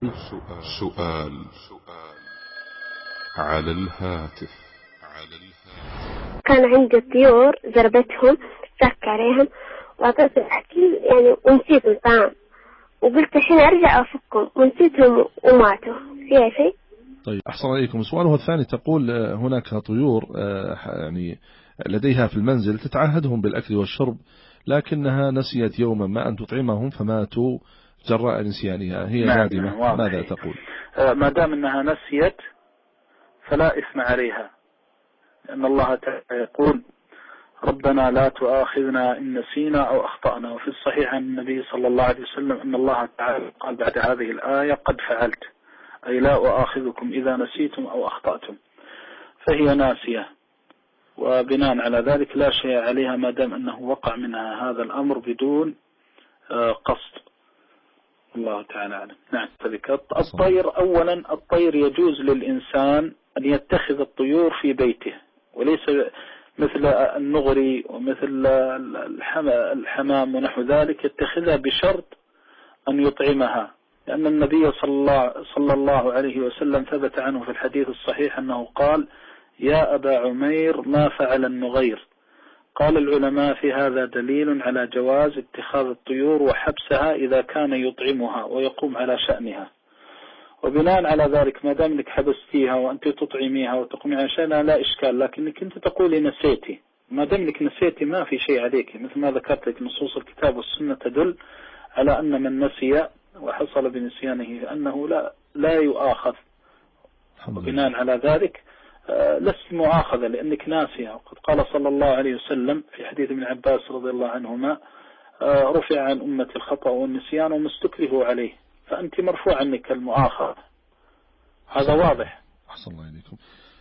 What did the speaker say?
سؤال على الهاتف. كان عندي طيور ضربتهم سك عليهم وأعطيت الأكل يعني ونسيت الطعام، وقلت الحين أرجع أفكهم ونسيتهم وماتوا. فيها شيء؟ طيب أحسن عليكم. سؤاله الثاني تقول هناك طيور يعني لديها في المنزل تتعهدهم بالأكل والشرب، لكنها نسيت يوما ما أن تطعمهم فماتوا جراء نسيانها، هي نادمة، ماذا تقول؟ ما دام أنها نسيت فلا إثم عليها، لأن الله تعالى يقول ربنا لا تؤاخذنا إن نسينا أو أخطأنا. وفي الصحيح عن النبي صلى الله عليه وسلم أن الله تعالى قال بعد هذه الآية قد فعلت، أي لا أؤاخذكم إذا نسيتم أو أخطأتم، فهي ناسية، وبناء على ذلك لا شيء عليها ما دام أنه وقع منها هذا الأمر بدون قصد. الله تعالى أعلم. نعم. الطير أولا، الطير يجوز للإنسان أن يتخذ الطيور في بيته، وليس مثل النغري ومثل الحمام ونحو ذلك يتخذها بشرط أن يطعمها، لأن النبي صلى الله عليه وسلم ثبت عنه في الحديث الصحيح أنه قال يا أبا عمير ما فعل النغير؟ قال العلماء في هذا دليل على جواز اتخاذ الطيور وحبسها إذا كان يطعمها ويقوم على شأنها. وبناء على ذلك ما دام انك حبستيها وأنت تطعميها وتقومي على شأنها لا إشكال، لكنك أنت تقولي نسيتي، ما دام انك نسيتي ما في شيء عليك، مثل ما ذكرت لك نصوص الكتاب والسنة تدل على أن من نسي وحصل بنسيانه أنه لا يؤاخذ. وبناء على ذلك لست مؤاخذة لأنك ناسية. وقد قال صلى الله عليه وسلم في حديث ابن عباس رضي الله عنهما رفع عن أمة الخطأ والنسيان وما استكرهوا عليه، فأنت مرفوع عنك المؤاخذة، هذا واضح. أحسن الله إليكم.